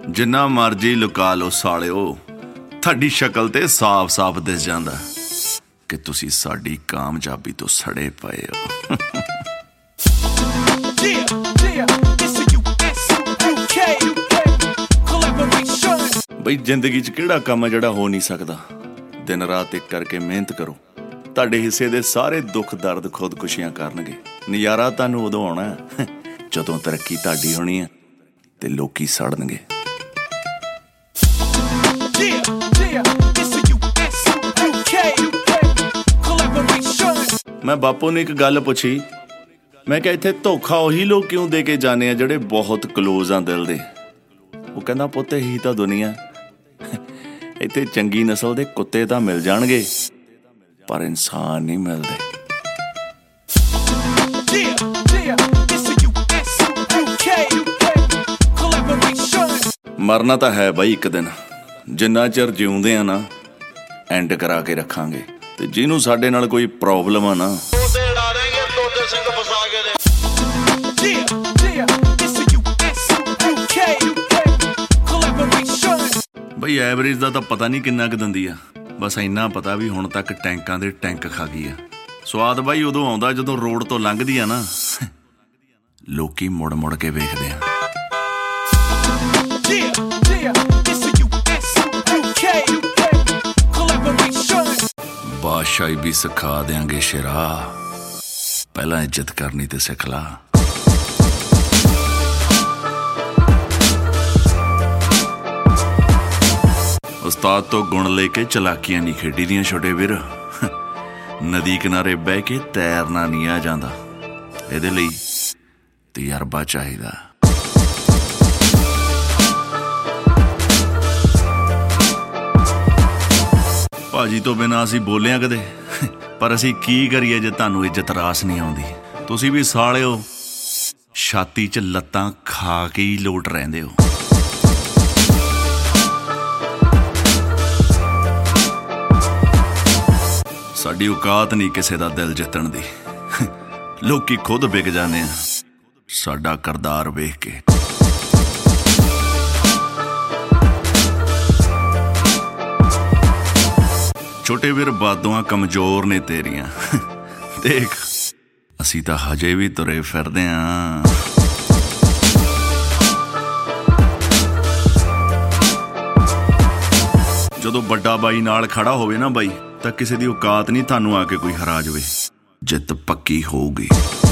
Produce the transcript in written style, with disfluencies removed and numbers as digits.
जिन्ना मर्जी लुका लो सालिओ, ਤੁਹਾਡੀ शक्ल ते साफ साफ दिस जांदा कि तुसी साडी कामयाबी तो सड़े पए हो। बई जिंदगी च किहड़ा काम है जिहड़ा हो नहीं सकदा। दिन रात एक करके मेहनत करो, ਤੁਹਾਡੇ ਹਿੱਸੇ ਦੇ ਸਾਰੇ ਦੁੱਖ ਦਰਦ ਖੁਦਕੁਸ਼ੀਆਂ ਕਰਨਗੇ। ਨਜ਼ਾਰਾ ਤੁਹਾਨੂੰ ਉਦੋਂ ਆਉਣਾ ਜਦੋਂ ਤਰੱਕੀ ਤੁਹਾਡੀ ਹੋਣੀ ਹੈ ਤੇ ਲੋਕੀ ਸੜਨਗੇ। ਮੈਂ ਬਾਪੂ ਨੇ ਇੱਕ ਗੱਲ ਪੁੱਛੀ, ਮੈਂ ਕਿਹਾ ਇੱਥੇ ਧੋਖਾ ਉਹੀ ਲੋਕ ਕਿਉਂ ਦੇ ਕੇ ਜਾਂਦੇ ਆ ਜਿਹੜੇ ਬਹੁਤ ਕਲੋਜ਼ ਆ ਦਿਲ ਦੇ। ਉਹ ਕਹਿੰਦਾ ਪੁੱਤ ਇਹੀ ਤਾਂ ਦੁਨੀਆ, ਇੱਥੇ ਚੰਗੀ ਨਸਲ ਦੇ ਕੁੱਤੇ ਤਾਂ ਮਿਲ ਜਾਣਗੇ ਪਰ ਇਨਸਾਨ ਨਹੀਂ ਮਿਲਦੇ। ਮਰਨਾ ਤਾਂ ਹੈ ਬਾਈ ਇੱਕ ਦਿਨ, ਜਿੰਨਾ ਚਿਰ ਜਿਉਂਦੇ ਆ ਨਾ ਐਂਡ ਕਰਾ ਕੇ ਰੱਖਾਂਗੇ। ਤੇ ਜਿਹਨੂੰ ਸਾਡੇ ਨਾਲ ਕੋਈ ਪ੍ਰੋਬਲਮ ਆ ਨਾ ਬਈ ਐਵਰੇਜ ਦਾ ਤਾਂ ਪਤਾ ਨਹੀਂ ਕਿੰਨਾ ਕੁ ਦਿੰਦੀ ਆ, ਬਸ ਇੰਨਾ ਪਤਾ ਵੀ ਹੁਣ ਤੱਕ ਟੈਂਕਾਂ ਦੇ ਟੈਂਕ ਖਾ ਗਈ ਆ। ਸਵਾਦ ਬਾਈ ਉਦੋਂ ਆਉਂਦਾ ਜਦੋਂ ਰੋਡ ਤੋਂ ਲੰਘਦੀ ਆ ਨਾ, ਲੋਕੀ ਮੁੜ ਮੁੜ ਕੇ ਵੇਖਦੇ ਆ। ਬਾਦਸ਼ਾਹੀ ਵੀ ਸਿਖਾ ਦਿਆਂਗੇ ਸ਼ੇਰਾ, ਪਹਿਲਾਂ ਇੱਜ਼ਤ ਕਰਨੀ ਤੇ ਸਿੱਖ ਲਾ। ਉਸਤਾਦ ਤੋਂ ਗੁਣ ਲੈ ਕੇ ਚਲਾਕੀਆਂ ਨਹੀਂ ਖੇਡੀ ਦੀਆਂ ਛੋਟੇ ਵੀਰ। ਨਦੀ ਕਿਨਾਰੇ ਬਹਿ ਕੇ ਤੈਰਨਾ ਨਹੀਂ ਆ ਜਾਂਦਾ, ਇਹਦੇ ਲਈ ਤਜਰਬਾ ਚਾਹੀਦਾ। ਭਾਜੀ ਤੋਂ ਬਿਨਾਂ ਅਸੀਂ ਬੋਲਿਆ ਕਦੇ, ਪਰ ਅਸੀਂ ਕੀ ਕਰੀਏ ਜੇ ਤੁਹਾਨੂੰ ਇੱਜ਼ਤ ਰਾਸ ਨਹੀਂ ਆਉਂਦੀ। ਤੁਸੀਂ ਵੀ ਸਾਲਿਓ ਛਾਤੀ 'ਚ ਲੱਤਾਂ ਖਾ ਕੇ ਹੀ ਲੋਟ ਰਹਿੰਦੇ ਹੋ। ਸਾਡੀ ਔਕਾਤ ਨਹੀਂ ਕਿਸੇ ਦਾ ਦਿਲ ਜਿੱਤਣ ਦੀ, ਲੋਕੀ ਖੁਦ ਵਿਕ ਜਾਂਦੇ ਆ ਸਾਡਾ ਕਰਦਾਰ ਵੇਖ ਕੇ। ਛੋਟੇ ਵੀਰ ਬਾਦੋਆਂ ਕਮਜ਼ੋਰ ਨੇ ਤੇਰੀਆਂ, ਦੇਖ ਅਸੀਂ ਤਾਂ ਹਜੇ ਵੀ ਤੁਰੇ ਫਿਰਦੇ ਆਂ। ਜਦੋਂ ਵੱਡਾ ਬਾਈ ਨਾਲ ਖੜਾ ਹੋਵੇ ਨਾ ਬਾਈ, ਤਾਂ ਕਿਸੇ ਦੀ ਔਕਾਤ ਨਹੀਂ ਤੁਹਾਨੂੰ ਆ ਕੇ ਕੋਈ ਹਰਾ ਜਾਵੇ। ਜਿੱਤ ਪੱਕੀ ਹੋਊਗੀ।